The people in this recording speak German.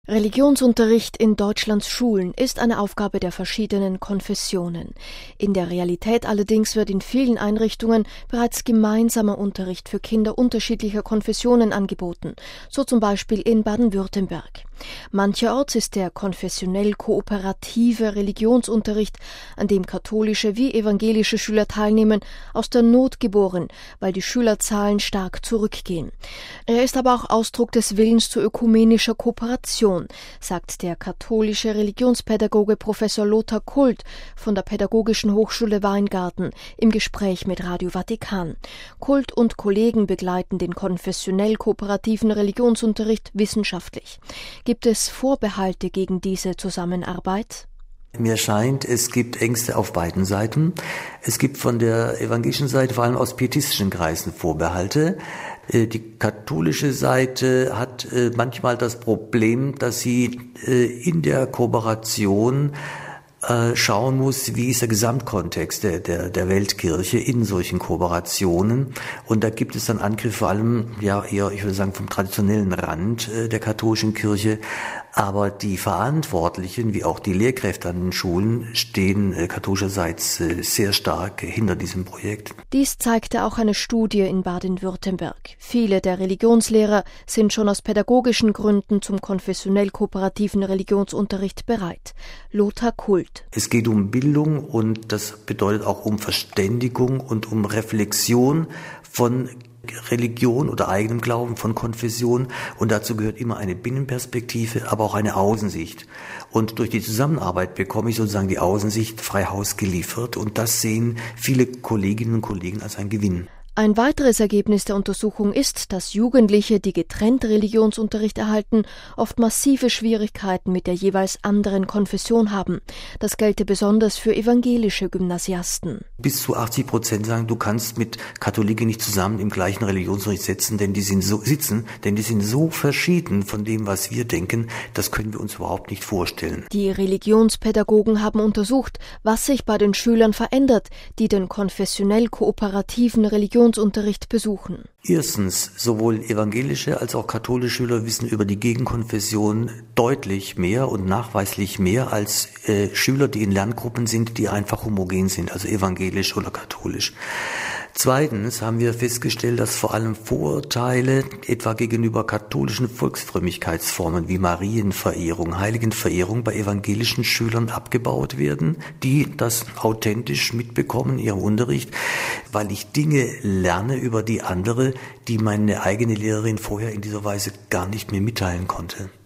Religionsunterricht in Deutschlands Schulen ist eine Aufgabe der verschiedenen Konfessionen. In der Realität allerdings wird in vielen Einrichtungen bereits gemeinsamer Unterricht für Kinder unterschiedlicher Konfessionen angeboten, so zum Beispiel in Baden-Württemberg. Mancherorts ist der konfessionell kooperative Religionsunterricht, an dem katholische wie evangelische Schüler teilnehmen, aus der Not geboren, weil die Schülerzahlen stark zurückgehen. Er ist aber auch Ausdruck des Willens zu ökumenischer Kooperation, sagt der katholische Religionspädagoge Professor Lothar Kult von der Pädagogischen Hochschule Weingarten im Gespräch mit Radio Vatikan. Kult und Kollegen begleiten den konfessionell kooperativen Religionsunterricht wissenschaftlich. Gibt es Vorbehalte gegen diese Zusammenarbeit? Mir scheint, es gibt Ängste auf beiden Seiten. Es gibt von der evangelischen Seite, vor allem aus pietistischen Kreisen, Vorbehalte. Die katholische Seite hat manchmal das Problem, dass sie in der Kooperation schauen muss, wie ist der Gesamtkontext der Weltkirche in solchen Kooperationen. Und da gibt es dann Angriffe, vor allem, ja, eher, ich würde sagen, vom traditionellen Rand der katholischen Kirche. Aber die Verantwortlichen, wie auch die Lehrkräfte an den Schulen, stehen katholischerseits sehr stark hinter diesem Projekt. Dies zeigte auch eine Studie in Baden-Württemberg. Viele der Religionslehrer sind schon aus pädagogischen Gründen zum konfessionell kooperativen Religionsunterricht bereit. Lothar Kult. Es geht um Bildung und das bedeutet auch um Verständigung und um Reflexion von Religion oder eigenem Glauben, von Konfession, und dazu gehört immer eine Binnenperspektive, aber auch eine Außensicht. Und durch die Zusammenarbeit bekomme ich sozusagen die Außensicht frei Haus geliefert, und das sehen viele Kolleginnen und Kollegen als ein Gewinn. Ein weiteres Ergebnis der Untersuchung ist, dass Jugendliche, die getrennt Religionsunterricht erhalten, oft massive Schwierigkeiten mit der jeweils anderen Konfession haben. Das gelte besonders für evangelische Gymnasiasten. Bis zu 80% sagen, du kannst mit Katholiken nicht zusammen im gleichen Religionsunterricht sitzen, denn die sind so verschieden von dem, was wir denken, das können wir uns überhaupt nicht vorstellen. Die Religionspädagogen haben untersucht, was sich bei den Schülern verändert, die den konfessionell kooperativen Religionsunterricht besuchen. Erstens, sowohl evangelische als auch katholische Schüler wissen über die Gegenkonfession deutlich mehr und nachweislich mehr als Schüler, die in Lerngruppen sind, die einfach homogen sind, also evangelisch oder katholisch. Zweitens haben wir festgestellt, dass vor allem Vorurteile etwa gegenüber katholischen Volksfrömmigkeitsformen wie Marienverehrung, Heiligenverehrung bei evangelischen Schülern abgebaut werden, die das authentisch mitbekommen in ihrem Unterricht, weil ich Dinge lerne über die andere, die meine eigene Lehrerin vorher in dieser Weise gar nicht mehr mitteilen konnte.